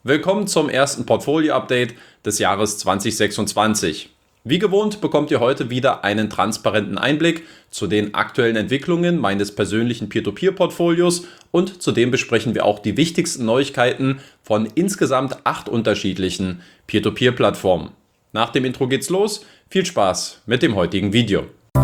Willkommen zum ersten Portfolio-Update des Jahres 2026. Wie gewohnt bekommt ihr heute wieder einen transparenten Einblick zu den aktuellen Entwicklungen meines persönlichen Peer-to-Peer-Portfolios und zudem besprechen wir auch die wichtigsten Neuigkeiten von insgesamt 8 unterschiedlichen Peer-to-Peer-Plattformen. Nach dem Intro geht's los. Viel Spaß mit dem heutigen Video.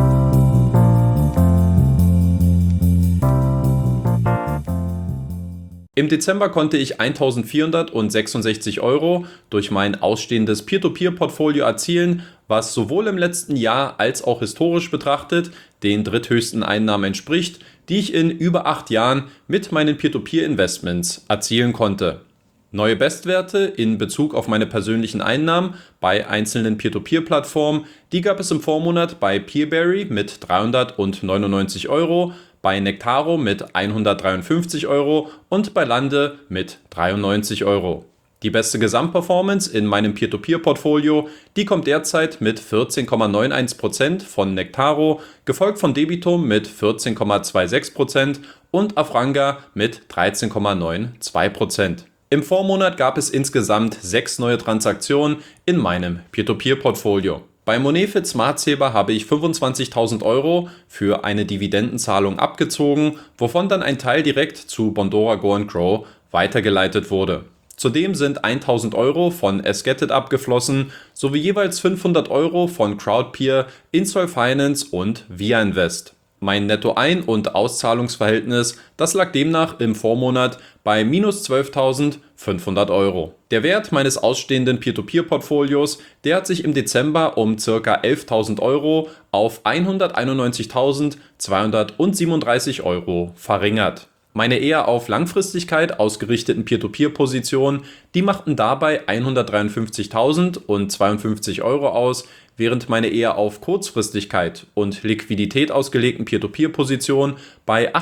Im Dezember konnte ich 1.466 € durch mein ausstehendes Peer-to-Peer-Portfolio erzielen, was sowohl im letzten Jahr als auch historisch betrachtet den dritthöchsten Einnahmen entspricht, die ich in über 8 Jahren mit meinen Peer-to-Peer-Investments erzielen konnte. Neue Bestwerte in Bezug auf meine persönlichen Einnahmen bei einzelnen Peer-to-Peer-Plattformen, die gab es im Vormonat bei Peerberry mit 399 €, bei Nektaro mit 153 € und bei Lande mit 93 €. Die beste Gesamtperformance in meinem Peer-to-Peer-Portfolio, die kommt derzeit mit 14,91% von Nektaro, gefolgt von Debitum mit 14,26% und Afranga mit 13,92%. Im Vormonat gab es insgesamt 6 neue Transaktionen in meinem Peer-to-Peer-Portfolio. Bei Monefit Smartsaver habe ich 25.000 € für eine Dividendenzahlung abgezogen, wovon dann ein Teil direkt zu Bondora Go & Grow weitergeleitet wurde. Zudem sind 1.000 € von Esgetit abgeflossen, sowie jeweils 500 € von Crowdpeer, Insol Finance und Via Invest. Mein Netto-Ein- und Auszahlungsverhältnis, das lag demnach im Vormonat bei minus 12.500 €. Der Wert meines ausstehenden Peer-to-Peer-Portfolios, der hat sich im Dezember um ca. 11.000 € auf 191.237 € verringert. Meine eher auf Langfristigkeit ausgerichteten Peer-to-Peer-Positionen, die machten dabei 153.052 € aus, während meine eher auf Kurzfristigkeit und Liquidität ausgelegten Peer-to-Peer-Positionen bei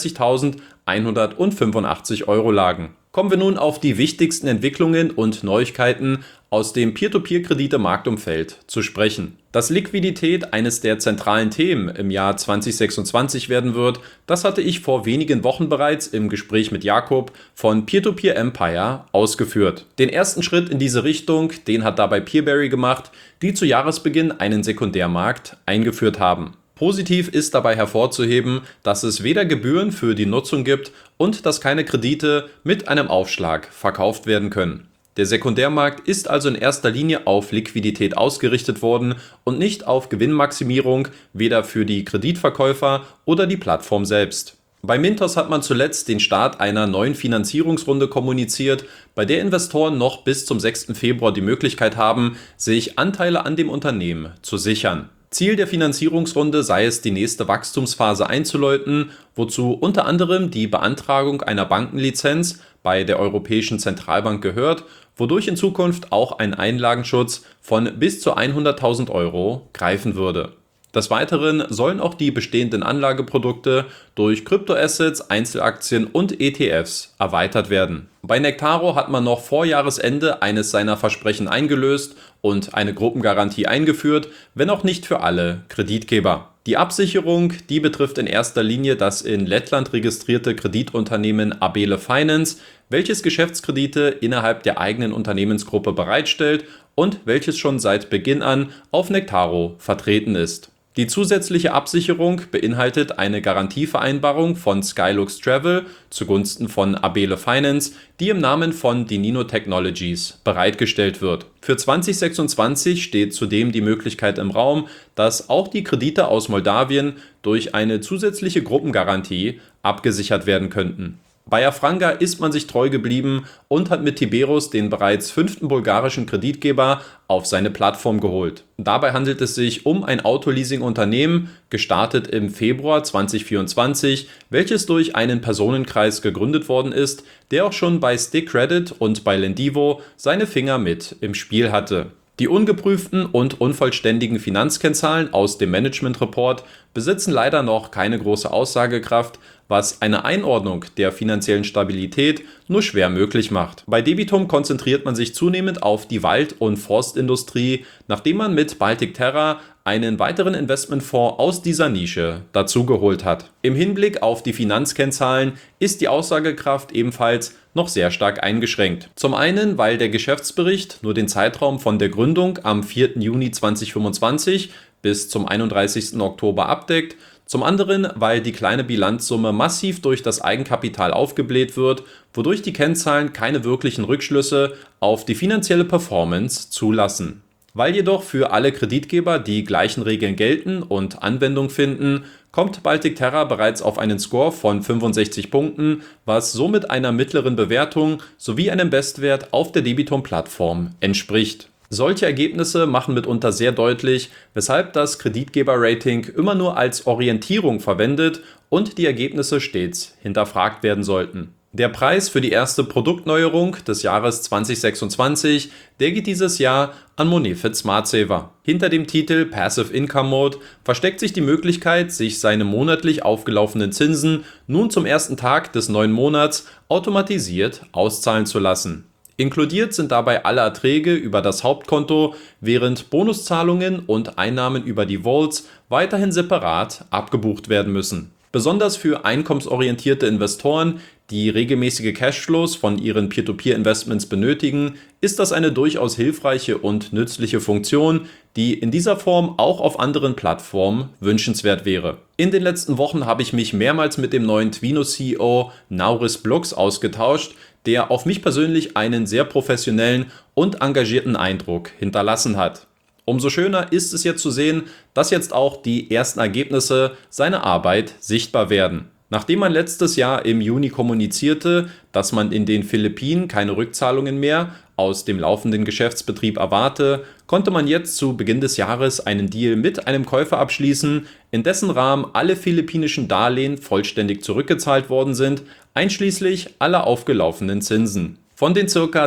38.185 € lagen. Kommen wir nun auf die wichtigsten Entwicklungen und Neuigkeiten aus dem Peer-to-Peer-Kredite-Marktumfeld zu sprechen. Dass Liquidität eines der zentralen Themen im Jahr 2026 werden wird, das hatte ich vor wenigen Wochen bereits im Gespräch mit Jakob von Peer-to-Peer Empire ausgeführt. Den ersten Schritt in diese Richtung, den hat dabei Peerberry gemacht, die zu Jahresbeginn einen Sekundärmarkt eingeführt haben. Positiv ist dabei hervorzuheben, dass es weder Gebühren für die Nutzung gibt und dass keine Kredite mit einem Aufschlag verkauft werden können. Der Sekundärmarkt ist also in erster Linie auf Liquidität ausgerichtet worden und nicht auf Gewinnmaximierung, weder für die Kreditverkäufer oder die Plattform selbst. Bei Mintos hat man zuletzt den Start einer neuen Finanzierungsrunde kommuniziert, bei der Investoren noch bis zum 6. Februar die Möglichkeit haben, sich Anteile an dem Unternehmen zu sichern. Ziel der Finanzierungsrunde sei es, die nächste Wachstumsphase einzuläuten, wozu unter anderem die Beantragung einer Bankenlizenz bei der Europäischen Zentralbank gehört, wodurch in Zukunft auch ein Einlagenschutz von bis zu 100.000 € greifen würde. Des Weiteren sollen auch die bestehenden Anlageprodukte durch Kryptoassets, Einzelaktien und ETFs erweitert werden. Bei Nektaro hat man noch vor Jahresende eines seiner Versprechen eingelöst und eine Gruppengarantie eingeführt, wenn auch nicht für alle Kreditgeber. Die Absicherung, die betrifft in erster Linie das in Lettland registrierte Kreditunternehmen Abele Finance, welches Geschäftskredite innerhalb der eigenen Unternehmensgruppe bereitstellt und welches schon seit Beginn an auf Nektaro vertreten ist. Die zusätzliche Absicherung beinhaltet eine Garantievereinbarung von Skylux Travel zugunsten von Abele Finance, die im Namen von Dinino Technologies bereitgestellt wird. Für 2026 steht zudem die Möglichkeit im Raum, dass auch die Kredite aus Moldawien durch eine zusätzliche Gruppengarantie abgesichert werden könnten. Bei Afranga ist man sich treu geblieben und hat mit Tiberus den bereits 5. bulgarischen Kreditgeber auf seine Plattform geholt. Dabei handelt es sich um ein Autoleasing-Unternehmen, gestartet im Februar 2024, welches durch einen Personenkreis gegründet worden ist, der auch schon bei Stick Credit und bei Lendivo seine Finger mit im Spiel hatte. Die ungeprüften und unvollständigen Finanzkennzahlen aus dem Management-Report besitzen leider noch keine große Aussagekraft, was eine Einordnung der finanziellen Stabilität nur schwer möglich macht. Bei Debitum konzentriert man sich zunehmend auf die Wald- und Forstindustrie, nachdem man mit Baltic Terra einen weiteren Investmentfonds aus dieser Nische dazugeholt hat. Im Hinblick auf die Finanzkennzahlen ist die Aussagekraft ebenfalls noch sehr stark eingeschränkt. Zum einen, weil der Geschäftsbericht nur den Zeitraum von der Gründung am 4. Juni 2025 bis zum 31. Oktober abdeckt. Zum anderen, weil die kleine Bilanzsumme massiv durch das Eigenkapital aufgebläht wird, wodurch die Kennzahlen keine wirklichen Rückschlüsse auf die finanzielle Performance zulassen. Weil jedoch für alle Kreditgeber die gleichen Regeln gelten und Anwendung finden, kommt Baltic Terra bereits auf einen Score von 65 Punkten, was somit einer mittleren Bewertung sowie einem Bestwert auf der Debitum-Plattform entspricht. Solche Ergebnisse machen mitunter sehr deutlich, weshalb das Kreditgeber-Rating immer nur als Orientierung verwendet und die Ergebnisse stets hinterfragt werden sollten. Der Preis für die erste Produktneuerung des Jahres 2026, der geht dieses Jahr an Monefit Smart Saver. Hinter dem Titel Passive Income Mode versteckt sich die Möglichkeit, sich seine monatlich aufgelaufenen Zinsen nun zum ersten Tag des neuen Monats automatisiert auszahlen zu lassen. Inkludiert sind dabei alle Erträge über das Hauptkonto, während Bonuszahlungen und Einnahmen über die Vaults weiterhin separat abgebucht werden müssen. Besonders für einkommensorientierte Investoren, die regelmäßige Cashflows von ihren Peer-to-Peer-Investments benötigen, ist das eine durchaus hilfreiche und nützliche Funktion, die in dieser Form auch auf anderen Plattformen wünschenswert wäre. In den letzten Wochen habe ich mich mehrmals mit dem neuen Twino-CEO Nauris Blux ausgetauscht, der auf mich persönlich einen sehr professionellen und engagierten Eindruck hinterlassen hat. Umso schöner ist es jetzt zu sehen, dass jetzt auch die ersten Ergebnisse seiner Arbeit sichtbar werden. Nachdem man letztes Jahr im Juni kommunizierte, dass man in den Philippinen keine Rückzahlungen mehr aus dem laufenden Geschäftsbetrieb erwarte, konnte man jetzt zu Beginn des Jahres einen Deal mit einem Käufer abschließen, in dessen Rahmen alle philippinischen Darlehen vollständig zurückgezahlt worden sind, einschließlich aller aufgelaufenen Zinsen. Von den ca.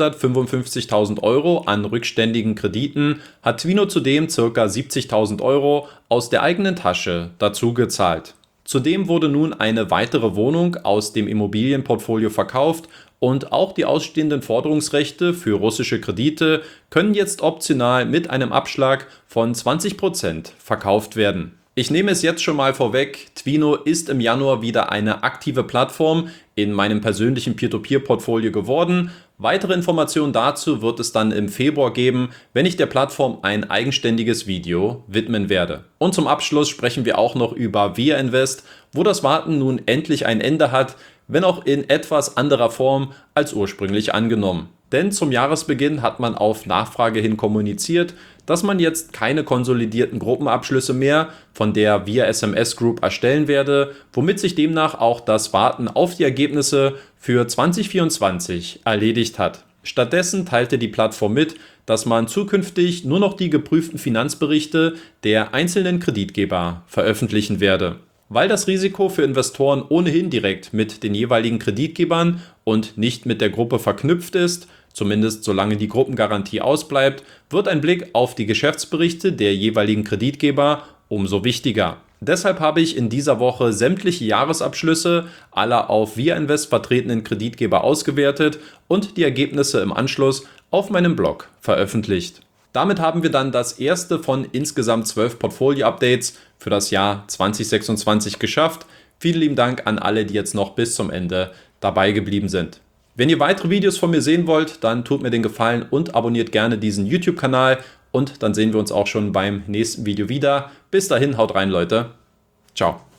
655.000 Euro an rückständigen Krediten hat Twino zudem ca. 70.000 Euro aus der eigenen Tasche dazu gezahlt. Zudem wurde nun eine weitere Wohnung aus dem Immobilienportfolio verkauft und auch die ausstehenden Forderungsrechte für russische Kredite können jetzt optional mit einem Abschlag von 20% verkauft werden. Ich nehme es jetzt schon mal vorweg, Twino ist im Januar wieder eine aktive Plattform in meinem persönlichen Peer-to-Peer-Portfolio geworden. Weitere Informationen dazu wird es dann im Februar geben, wenn ich der Plattform ein eigenständiges Video widmen werde. Und zum Abschluss sprechen wir auch noch über Via Invest, wo das Warten nun endlich ein Ende hat, wenn auch in etwas anderer Form als ursprünglich angenommen. Denn zum Jahresbeginn hat man auf Nachfrage hin kommuniziert, dass man jetzt keine konsolidierten Gruppenabschlüsse mehr von der Via SMS Group erstellen werde, womit sich demnach auch das Warten auf die Ergebnisse für 2024 erledigt hat. Stattdessen teilte die Plattform mit, dass man zukünftig nur noch die geprüften Finanzberichte der einzelnen Kreditgeber veröffentlichen werde. Weil das Risiko für Investoren ohnehin direkt mit den jeweiligen Kreditgebern und nicht mit der Gruppe verknüpft ist, zumindest solange die Gruppengarantie ausbleibt, wird ein Blick auf die Geschäftsberichte der jeweiligen Kreditgeber umso wichtiger. Deshalb habe ich in dieser Woche sämtliche Jahresabschlüsse aller auf Via Invest vertretenen Kreditgeber ausgewertet und die Ergebnisse im Anschluss auf meinem Blog veröffentlicht. Damit haben wir dann das erste von insgesamt 12 Portfolio-Updates für das Jahr 2026 geschafft. Vielen lieben Dank an alle, die jetzt noch bis zum Ende dabei geblieben sind. Wenn ihr weitere Videos von mir sehen wollt, dann tut mir den Gefallen und abonniert gerne diesen YouTube-Kanal und dann sehen wir uns auch schon beim nächsten Video wieder. Bis dahin, haut rein, Leute. Ciao.